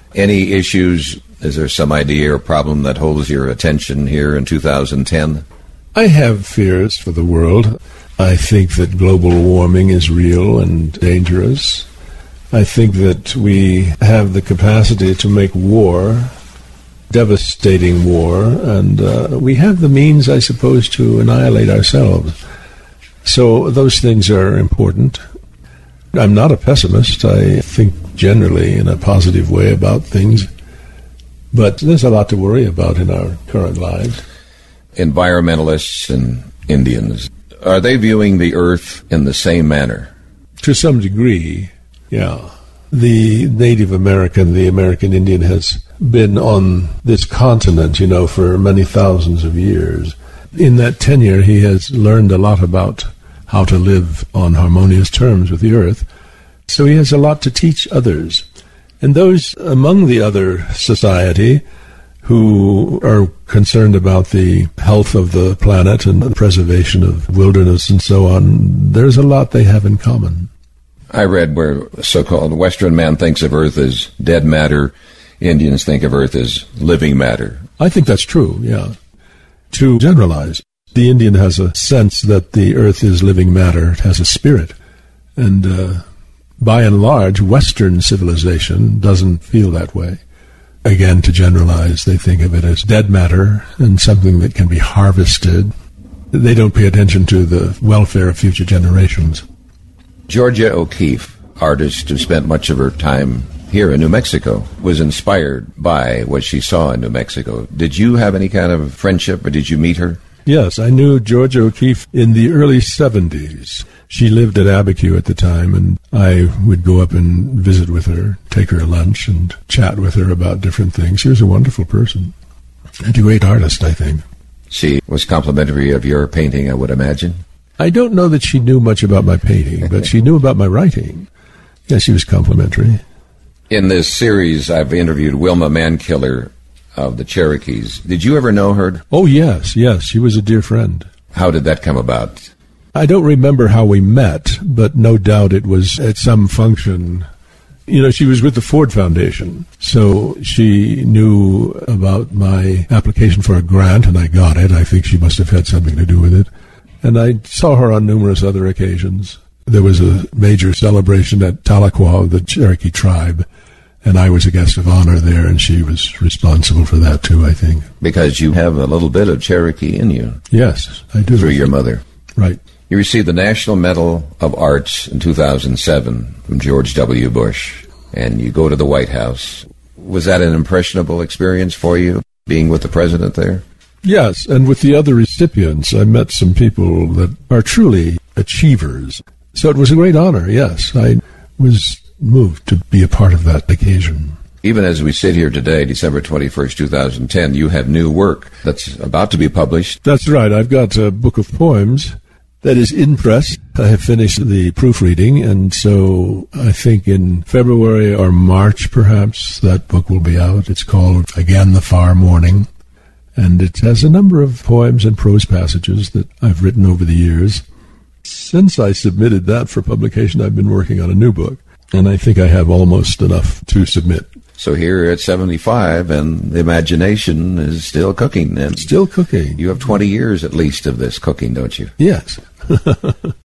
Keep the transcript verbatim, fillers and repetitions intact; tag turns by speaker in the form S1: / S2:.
S1: Any issues? Is there some idea or problem that holds your attention here in two thousand ten?
S2: I have fears for the world. I think that global warming is real and dangerous. I think that we have the capacity to make war, devastating war, and uh, we have the means, I suppose, to annihilate ourselves. So those things are important. I'm not a pessimist. I think generally in a positive way about things, but there's a lot to worry about in our current lives.
S1: Environmentalists and Indians, are they viewing the earth in the same manner?
S2: To some degree, yeah. The Native American, the American Indian has been on this continent, you know, for many thousands of years. In that tenure, he has learned a lot about how to live on harmonious terms with the earth. So he has a lot to teach others. And those among the other society who are concerned about the health of the planet and the preservation of wilderness and so on, there's a lot they have in common.
S1: I read where so-called Western man thinks of Earth as dead matter, Indians think of Earth as living matter.
S2: I think that's true, yeah. To generalize, the Indian has a sense that the Earth is living matter, it has a spirit, and uh, by and large, Western civilization doesn't feel that way. Again, to generalize, they think of it as dead matter and something that can be harvested. They don't pay attention to the welfare of future generations.
S1: Georgia O'Keeffe, artist who spent much of her time here in New Mexico, was inspired by what she saw in New Mexico. Did you have any kind of friendship, or did you meet her?
S2: Yes, I knew Georgia O'Keeffe in the early seventies. She lived at Abiquiu at the time, and I would go up and visit with her, take her lunch, and chat with her about different things. She was a wonderful person, and a great artist, I think.
S1: She was complimentary of your painting, I would imagine.
S2: I don't know that she knew much about my painting, but she knew about my writing. Yes, she was complimentary.
S1: In this series, I've interviewed Wilma Mankiller of the Cherokees. Did you ever know her?
S2: Oh, yes, yes. She was a dear friend.
S1: How did that come about?
S2: I don't remember how we met, but no doubt it was at some function. You know, she was with the Ford Foundation, so she knew about my application for a grant, and I got it. I think she must have had something to do with it. And I saw her on numerous other occasions. There was a major celebration at Tahlequah of the Cherokee tribe, and I was a guest of honor there, and she was responsible for that too, I think.
S1: Because you have a little bit of Cherokee in you.
S2: Yes, I do.
S1: Through your mother.
S2: Right.
S1: You received the National Medal of Arts in two thousand seven from George W. Bush, and you go to the White House. Was that an impressionable experience for you, being with the president there?
S2: Yes, and with the other recipients, I met some people that are truly achievers. So it was a great honor, yes. I was moved to be a part of that occasion.
S1: Even as we sit here today, December twenty-first, two thousand ten, you have new work that's about to be published.
S2: That's right. I've got a book of poems that is in press. I have finished the proofreading, and so I think in February or March, perhaps, that book will be out. It's called Again the Far Morning, and it has a number of poems and prose passages that I've written over the years. Since I submitted that for publication, I've been working on a new book, and I think I have almost enough to submit.
S1: So here at seventy-five, and the imagination is still cooking. And
S2: still cooking.
S1: You have twenty years at least of this cooking, don't you?
S2: Yes.